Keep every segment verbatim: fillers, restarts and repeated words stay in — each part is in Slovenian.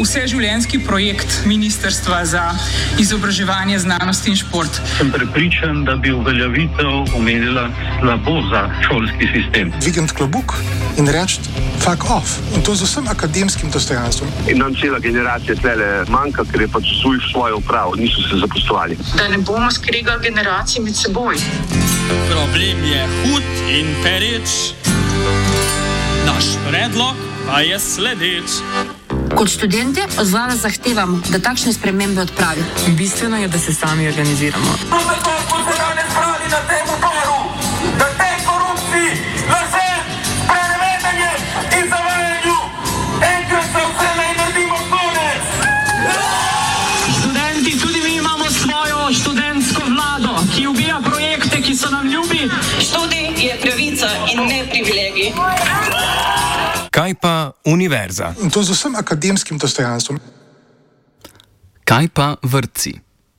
vseživljenjski projekt Ministrstva za izobraževanje, znanost in šport. Sem prepričan, da bi uveljavitev omenila slabo za šolski sistem. Dvigniti klobuk in reči fuck off. In to z vsem akademskim dostojanstvom. In nam cela generacija tlele manjka, ker je pač svoj svojo upravo, niso se zaposlovali. Da ne bomo skregali generacij med seboj. Problem je hud in pereč, naš predlog pa je sledeč. Kot študente od vlade zahtevamo, da takšne spremembe odpravi. Bistveno je, da se sami organiziramo. To zato smo se danes zbrali na tem odboru, da tej korupciji, laže, sprenevedanje in zavajanju enkrat za vse naj naredimo konec. Študenti, tudi mi imamo svojo študentsko vlado, ki ubija projekte, ki so nam ljubi. Študij je pravica in ne privilegij. Kaj pa univerza? In to z vsem akademskim dostojanstvom. Kaj pa vrtci?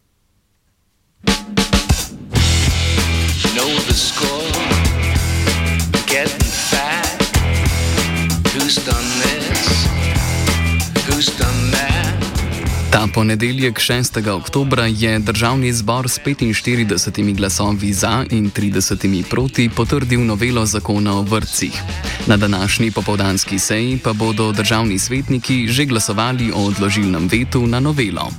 Ta ponedeljek šestega oktobra je Državni zbor s petinštiridesetimi glasovi za in tridesetimi proti potrdil novelo zakona o vrtcih. Na današnji popoldanski seji pa bodo državni svetniki že glasovali o odložilnem vetu na novelo.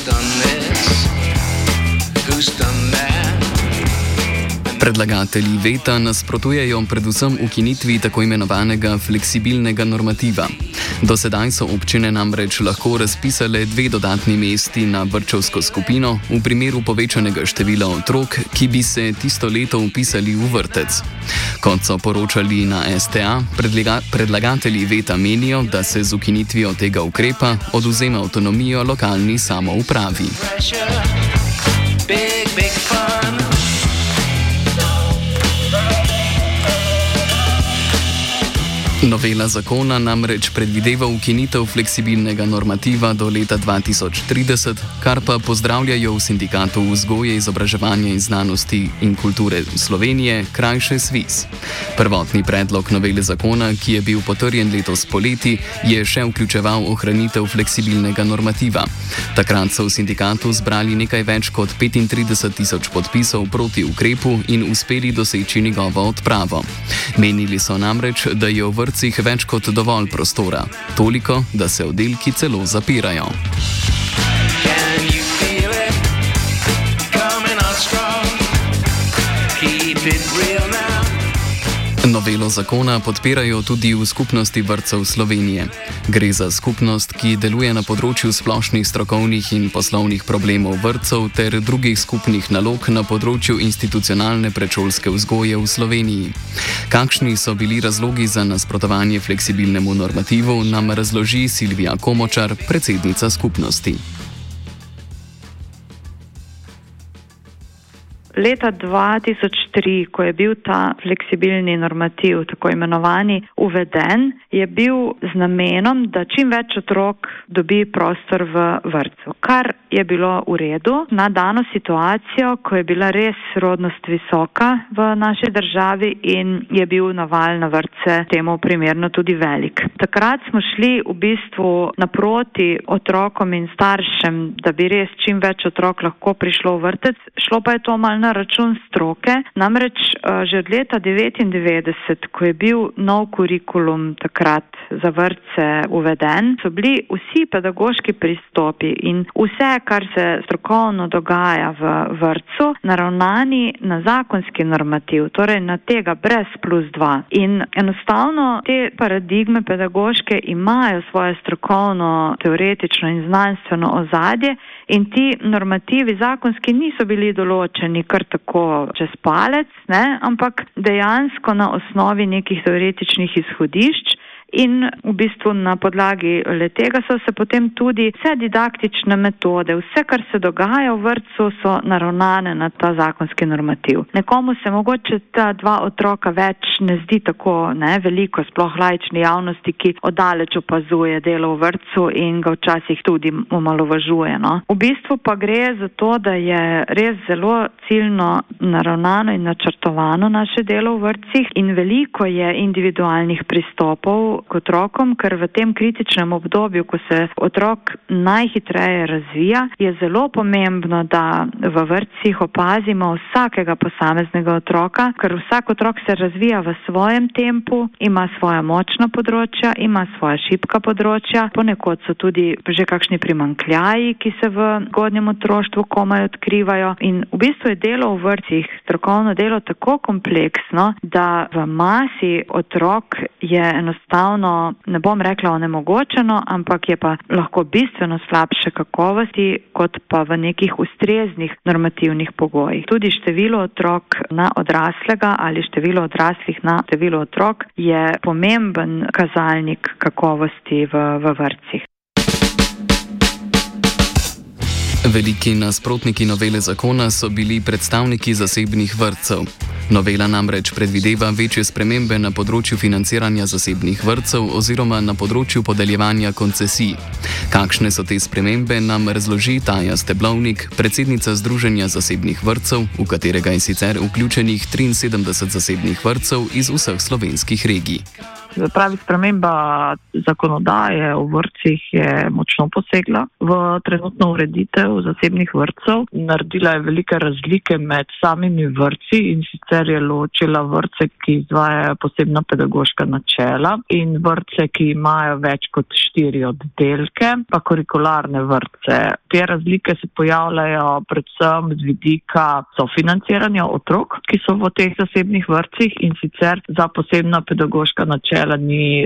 Predlagatelji veta nasprotujejo predvsem ukinitvi tako imenovanega fleksibilnega normativa. Do sedaj so občine namreč lahko razpisale dve dodatni mesti na vrtčevsko skupino v primeru povečanega števila otrok, ki bi se tisto leto vpisali v vrtec. Kot so poročali na S T A, predlaga, predlagatelji veta menijo, da se z ukinitvijo tega ukrepa odvzema avtonomijo lokalni samoupravi. Big, big Novela zakona namreč predvideva ukinitev fleksibilnega normativa do leta dva tisoč trideset, kar pa pozdravljajo v Sindikatu vzgoje, izobraževanja in znanosti in kulture Slovenije, krajše SVIZ. Prvotni predlog novele zakona, ki je bil potrjen letos poleti, je še vključeval ohranitev fleksibilnega normativa. Takrat so v sindikatu zbrali nekaj več kot petintrideset tisoč podpisov proti ukrepu in uspeli doseči njegovo odpravo. Menili so namreč, da je v vrtcih več kot dovolj prostora, toliko, da se oddelki celo zapirajo. Novelo zakona podpirajo tudi v skupnosti vrtcev Slovenije. Gre za skupnost, ki deluje na področju splošnih strokovnih in poslovnih problemov vrtcev ter drugih skupnih nalog na področju institucionalne predšolske vzgoje v Sloveniji. Kakšni so bili razlogi za nasprotovanje fleksibilnemu normativu, nam razloži Silvija Komočar, predsednica skupnosti. Leta dva tisoč tri, ko je bil ta fleksibilni normativ, tako imenovani, uveden, je bil z namenom, da čim več otrok dobi prostor v vrtcu, kar je bilo v redu na dano situacijo, ko je bila res rodnost visoka v naši državi in je bil naval na vrtce temu primerno tudi velik. Takrat smo šli v bistvu naproti otrokom in staršem, da bi res čim več otrok lahko prišlo v vrtec, šlo pa je to malo na račun stroke, namreč že od leta devetindevetdeset, ko je bil nov kurikulum takrat za vrtce uveden, so bili vsi pedagoški pristopi in vse, kar se strokovno dogaja v vrtcu, naravnani na zakonski normativ, torej na tega brez plus dva. In enostavno te paradigme pedagoške imajo svoje strokovno, teoretično in znanstveno ozadje in ti normativi zakonski niso bili določeni kar tako čez palec, ne, ampak dejansko na osnovi nekih teoretičnih izhodišč. In v bistvu na podlagi letega so se potem tudi vse didaktične metode, vse, kar se dogaja v vrtcu, so naravnane na ta zakonski normativ. Nekomu se mogoče ta dva otroka več ne zdi tako ne, veliko, sploh laični javnosti, ki oddaleč opazuje delo v vrtcu in ga včasih tudi omalovažuje. No. V bistvu pa gre za to, da je res zelo ciljno naravnano in načrtovano naše delo v vrtcih in veliko je individualnih pristopov k otrokom, ker v tem kritičnem obdobju, ko se otrok najhitreje razvija, je zelo pomembno, da v vrtcih opazimo vsakega posameznega otroka, ker vsak otrok se razvija v svojem tempu, ima svoja močna področja, ima svoja šibka področja, ponekod so tudi že kakšni primanjkljaji, ki se v zgodnjem otroštvu komaj odkrivajo in v bistvu je delo v vrtcih, strokovno delo tako kompleksno, da v masi otrok je enostavno, ne bom rekla onemogočeno, ampak je pa lahko bistveno slabše kakovosti, kot pa v nekih ustreznih normativnih pogojih. Tudi število otrok na odraslega ali število odraslih na število otrok je pomemben kazalnik kakovosti v, v vrtcih. Veliki nasprotniki novele zakona so bili predstavniki zasebnih vrtcev. Novela namreč predvideva večje spremembe na področju financiranja zasebnih vrtcev oziroma na področju podeljevanja koncesij. Kakšne so te spremembe, nam razloži Taja Steblovnik, predsednica Združenja zasebnih vrtcev, v katerega je sicer vključenih triinsedemdeset zasebnih vrtcev iz vseh slovenskih regij. Pravi, sprememba zakonodaje v vrtcih je močno posegla v trenutno ureditev zasebnih vrtcev. Naredila je velike razlike med samimi vrtci in sicer je ločila vrtce, ki izvajajo posebna pedagoška načela in vrtce, ki imajo več kot štiri oddelke, pa kurikularne vrtce. Te razlike se pojavljajo predvsem z vidika sofinanciranja otrok, ki so v teh zasebnih vrtcih in sicer za posebna pedagoška načela ni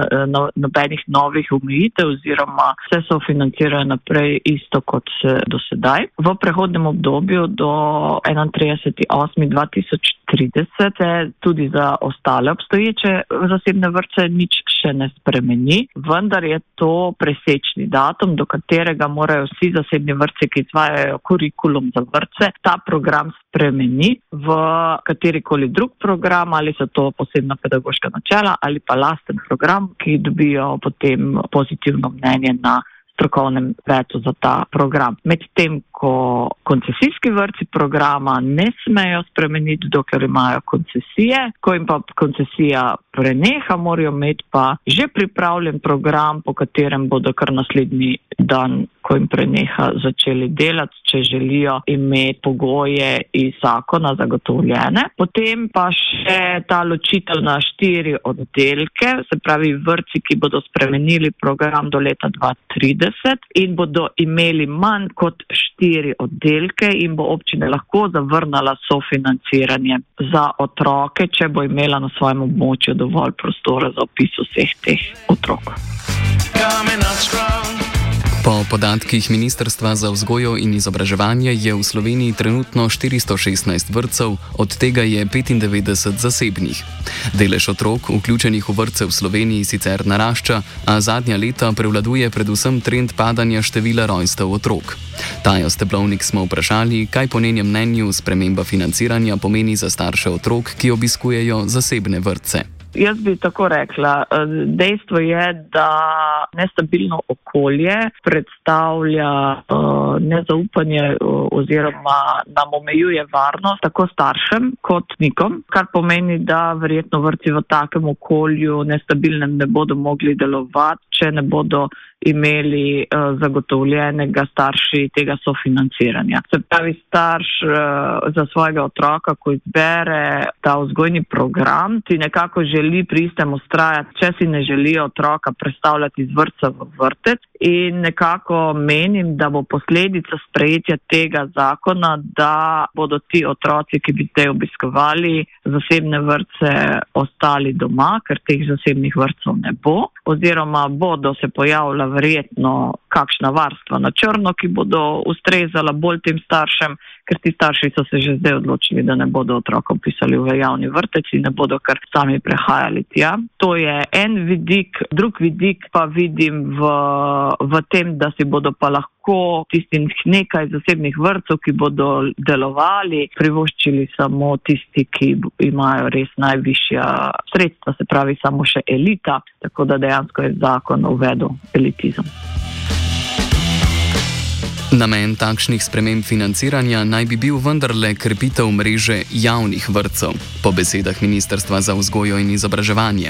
nobenih novih omejitev oziroma vse so financirajo naprej isto kot se do sedaj. V prehodnem obdobju do enaintridesetega osmega dva tisoč trideset se tudi za ostale obstoječe zasebne vrtce nič še ne spremeni, vendar je to presečni datum, do katerega morajo vsi zasebni vrtci, ki izvajajo kurikulum za vrtce, ta program spremeni v katerikoli drug program, ali so to posebna pedagoška načela ali pa lasten program, ki dobijo potem pozitivno mnenje na strokovnem svetu za ta program. Medtem, ko koncesijski vrtci programa ne smejo spremeniti, dokler imajo koncesije, ko jim pa koncesija preneha, morajo imeti pa že pripravljen program, po katerem bodo kar naslednji dan, ko jim preneha, začeli delati, če želijo imeti pogoje iz zakona zagotovljene. Potem pa še ta ločitev na štiri oddelke, se pravi vrtci, ki bodo spremenili program do leta dva tisoč trideset in bodo imeli manj kot štiri oddelke in bo občina lahko zavrnala sofinanciranje za otroke, če bo imela na svojem območju dovolj prostora za opis vseh teh otrok. Po podatkih Ministrstva za vzgojo in izobraževanje je v Sloveniji trenutno štiristo šestnajst vrtcev, od tega je petindevetdeset zasebnih. Delež otrok, vključenih v vrtce v Sloveniji, sicer narašča, a zadnja leta prevladuje predvsem trend padanja števila rojstev otrok. Tajo Steblovnik smo vprašali, kaj po njenem mnenju sprememba financiranja pomeni za starše otrok, ki obiskujejo zasebne vrtce. Jaz bi tako rekla, dejstvo je, da nestabilno okolje predstavlja uh, nezaupanje uh, oziroma nam omejuje varnost tako staršem kot nikom, kar pomeni, da verjetno vrtci v takem okolju nestabilnem ne bodo mogli delovati, če ne bodo imeli uh, zagotovljenega starši tega sofinanciranja. Se pravi, starš uh, za svojega otroka, ko izbere ta vzgojni program, ti nekako želi pri istem ustrajati, če si ne želi otroka prestavljati iz vrtca v vrtec, in nekako menim, da bo posledica sprejetja tega zakona, da bodo ti otroci, ki bi te obiskovali zasebne vrtce, ostali doma, ker teh zasebnih vrtcev ne bo, oziroma bodo se pojavila verjetno kakšna varstva na črno, ki bodo ustrezala bolj tem staršem, ker ti starši so se že zdaj odločili, da ne bodo otroka upisali v javni vrtec in ne bodo kar sami prehajali tja. To je en vidik, drug vidik pa vidim v, v tem, da si bodo pa lahko tistih nekaj zasebnih vrtcev, ki bodo delovali, privoščili samo tisti, ki imajo res najvišja sredstva, se pravi samo še elita, tako da dejansko je zakon uvedel elitizem. Namen takšnih sprememb financiranja naj bi bil vendarle krepitev mreže javnih vrtcev, po besedah Ministrstva za vzgojo in izobraževanje.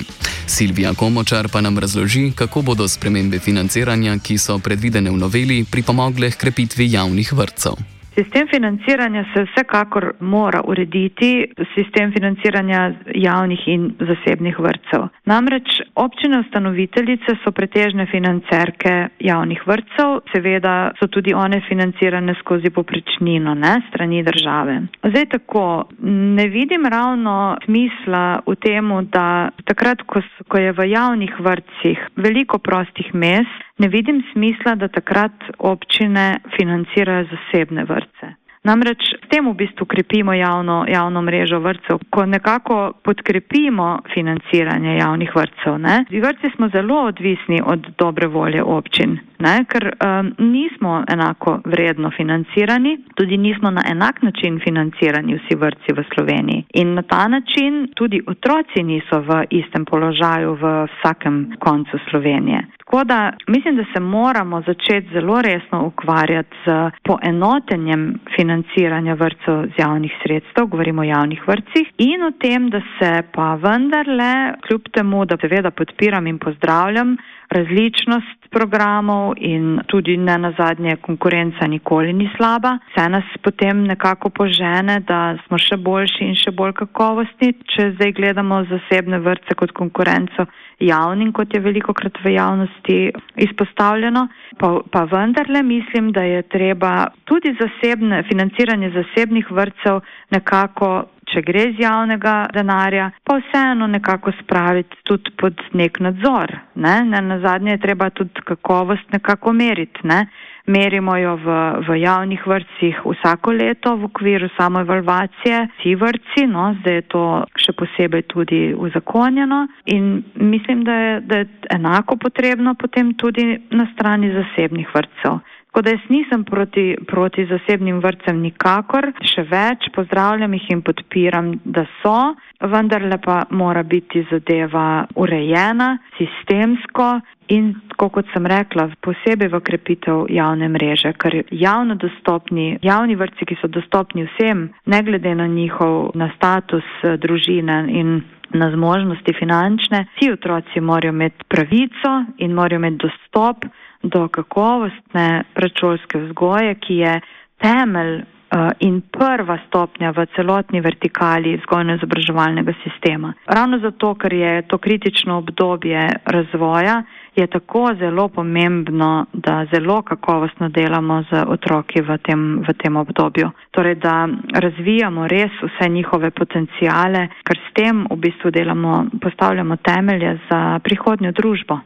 Silvija Komočar pa nam razloži, kako bodo spremembe financiranja, ki so predvidene v noveli, pripomogle h krepitvi javnih vrtcev. Sistem financiranja se vsekakor mora urediti, sistem financiranja javnih in zasebnih vrtcev. Namreč občine ustanoviteljice so pretežne financerke javnih vrtcev, seveda so tudi one financirane skozi povprečnino, ne, strani države. Zdaj tako, ne vidim ravno smisla v temu, da takrat, ko, ko je v javnih vrtcih veliko prostih mest, ne vidim smisla, da takrat občine financirajo zasebne vrtce. Namreč s tem v bistvu krepimo javno, javno mrežo vrtcev, ko nekako podkrepimo financiranje javnih vrtcev. Ne? Vrtci smo zelo odvisni od dobre volje občin, ne? Ker um, nismo enako vredno financirani, tudi nismo na enak način financirani vsi vrtci v Sloveniji. In na ta način tudi otroci niso v istem položaju v vsakem koncu Slovenije. Tako da mislim, da se moramo začeti zelo resno ukvarjati z poenotenjem financiranja vrtcev z javnih sredstev, govorimo o javnih vrtcih, in o tem, da se pa vendarle, kljub temu, da seveda podpiram in pozdravljam različnost programov in tudi ne nazadnje konkurenca nikoli ni slaba, se nas potem nekako požene, da smo še boljši in še bolj kakovostni, če zdaj gledamo zasebne vrtce kot konkurenco javnim, kot je velikokrat v javnosti izpostavljeno. Pa, pa vendarle mislim, da je treba tudi zasebne, financiranje zasebnih vrtcev nekako, če gre iz javnega denarja, pa vseeno nekako spraviti tudi pod nek nadzor. Ne? Ne, nazadnje je treba tudi kakovost nekako meriti. Ne? Merimo jo v, v javnih vrtcih vsako leto v okviru samoevalvacije, vsi vrtci, no, zdaj je to še posebej tudi uzakonjeno in mislim, da je, da je enako potrebno potem tudi na strani zasebnih vrtcev. Tako da jaz nisem proti, proti zasebnim vrtcem nikakor, še več, pozdravljam jih in podpiram, da so, vendarle pa mora biti zadeva urejena, sistemsko in, tako kot sem rekla, posebej v krepitev javne mreže, ker javno dostopni, javni vrtci, ki so dostopni vsem, ne glede na njihov, na status družine in na zmožnosti finančne, vsi otroci morajo imeti pravico in morajo imeti dostop do kakovostne predšolske vzgoje, ki je temelj uh, in prva stopnja v celotni vertikali vzgojno-izobraževalnega sistema. Ravno zato, ker je to kritično obdobje razvoja, je tako zelo pomembno, da zelo kakovostno delamo z otroki v tem, v tem obdobju. Torej, da razvijamo res vse njihove potencijale, ker s tem v bistvu delamo, postavljamo temelje za prihodnjo družbo.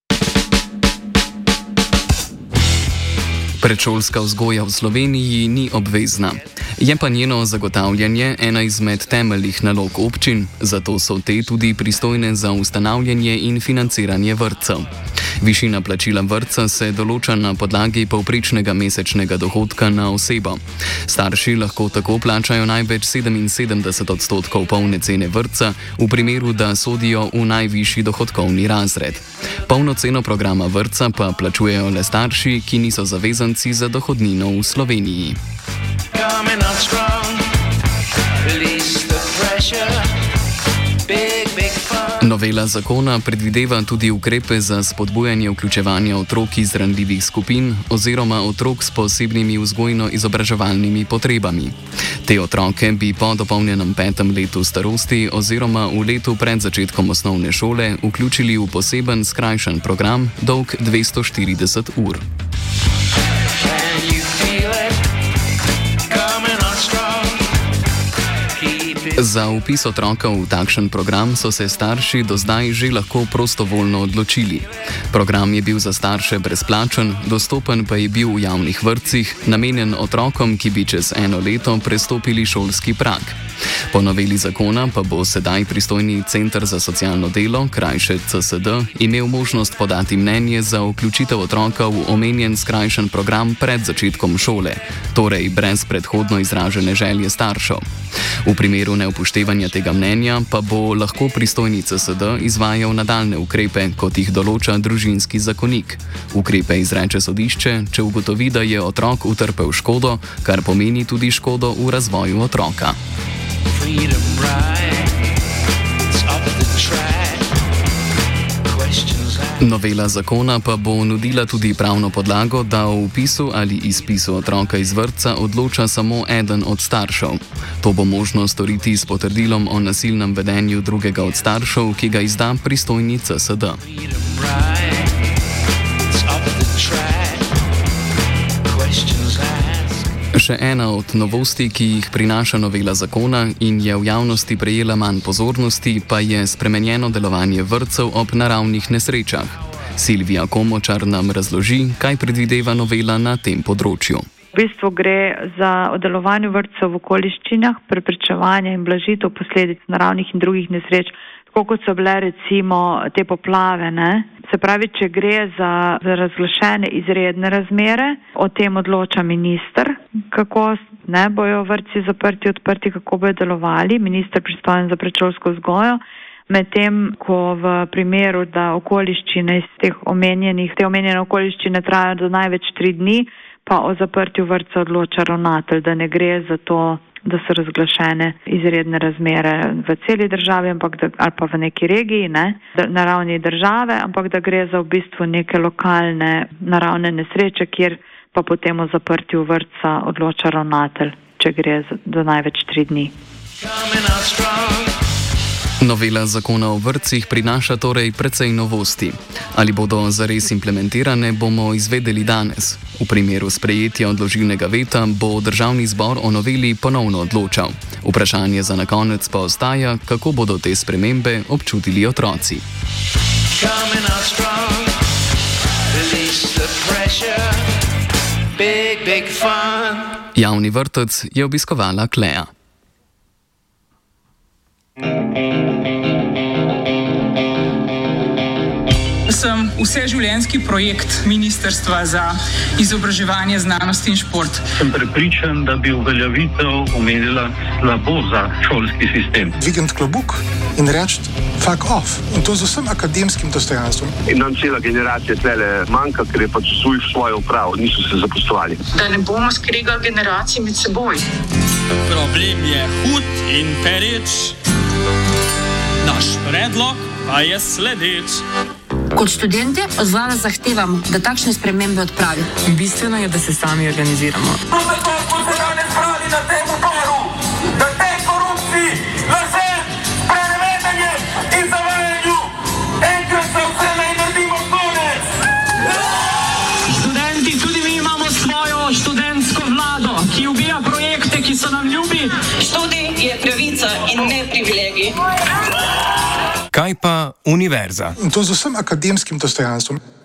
Predšolska vzgoja v Sloveniji ni obvezna. Je pa njeno zagotavljanje ena izmed temeljnih nalog občin, zato so te tudi pristojne za ustanavljanje in financiranje vrtcev. Višina plačila vrtca se določa na podlagi povprečnega mesečnega dohodka na osebo. Starši lahko tako plačajo največ sedeminsedemdeset odstotkov polne cene vrtca, v primeru, da sodijo v najvišji dohodkovni razred. Polno ceno programa vrtca pa plačujejo le starši, ki niso zavezanci za dohodnino v Sloveniji. Novela zakona predvideva tudi ukrepe za spodbujanje vključevanja otrok iz ranljivih skupin oziroma otrok s posebnimi vzgojno-izobraževalnimi potrebami. Te otroke bi po dopolnjenem petem letu starosti oziroma v letu pred začetkom osnovne šole vključili v poseben skrajšan program dolg dvesto štirideset ur. Za vpis otroka v takšen program so se starši do zdaj že lahko prostovoljno odločili. Program je bil za starše brezplačen, dostopen pa je bil v javnih vrtcih, namenjen otrokom, ki bi čez eno leto prestopili šolski prag. Po noveli zakona pa bo sedaj pristojni Center za socialno delo, krajše C S D, imel možnost podati mnenje za vključitev otroka v omenjen skrajšan program pred začetkom šole, torej brez predhodno izražene želje staršev. V primeru neupoštevanja tega mnenja pa bo lahko pristojni C S D izvajal nadaljne ukrepe, kot jih določa družinski zakonik. Ukrepe izreče sodišče, če ugotovi, da je otrok utrpel škodo, kar pomeni tudi škodo v razvoju otroka. Novela zakona pa bo nudila tudi pravno podlago, da o vpisu ali izpisu otroka iz vrtca odloča samo eden od staršev. To bo možno storiti s potrdilom o nasilnem vedenju drugega od staršev, ki ga izda pristojni C S D. Še ena od novosti, ki jih prinaša novela zakona in je v javnosti prejela manj pozornosti, pa je spremenjeno delovanje vrtcev ob naravnih nesrečah. Silvija Komočar nam razloži, kaj predvideva novela na tem področju. V bistvu gre za delovanje vrtcev v okoliščinah, preprečevanje in blažitev posledic naravnih in drugih nesreč, tako kot so bile recimo te poplave, ne? Se pravi, če gre za, za razglašene izredne razmere, o tem odloča minister, kako ne bojo vrtci zaprti, odprti, kako bojo delovali, minister pristojen za predšolsko vzgojo, medtem ko v primeru, da okoliščine iz teh omenjenih, te omenjene okoliščine trajajo do največ tri dni, pa o zaprtju vrtca odloča ravnatelj, da ne gre za to, da so razglašene izredne razmere v celi državi, ampak da, ali pa v neki regiji, ne, na ravni države, ampak da gre za v bistvu neke lokalne naravne nesreče, kjer pa potem o zaprtju vrtca odloča ravnatelj, če gre za, do največ tri dni. Novela zakona o vrtcih prinaša torej precej novosti. Ali bodo zares implementirane, bomo izvedeli danes. V primeru sprejetja odložilnega veta bo Državni zbor o noveli ponovno odločal. Vprašanje za na konec pa ostaja, kako bodo te spremembe občutili otroci. Javni vrtec je obiskovala Klea. Sem vseživljenjski projekt Ministrstva za izobraževanje, znanost in šport. Sem prepričan, da bi uveljavitev omenila slabo za šolski sistem. Dvigniti klobuk in reči fuck off. In to z vsem akademskim dostojanstvom. In nam cela generacija tlele manjka, ker je pač svojo upravo, niso se zaposlovali. Da ne bomo skregali generacij med seboj. Problem je hud in pereč. Naš predlog pa je sledeč. Kot študente od vlade zahtevamo, da takšne spremembe odpravi. Bistveno je, da se sami organiziramo. No, zato smo se danes zbrali na tem odboru, da tej korupciji, lažem, sprenevedanju in zavajanju enkrat za vselej naredimo konec. Študenti, tudi mi imamo svojo študentsko vlado, ki ubija projekte, ki so nam ljubi. Študij je pravica in ne privilegij. Kaj pa univerza? In to z vsem akademskim dostojanstvom.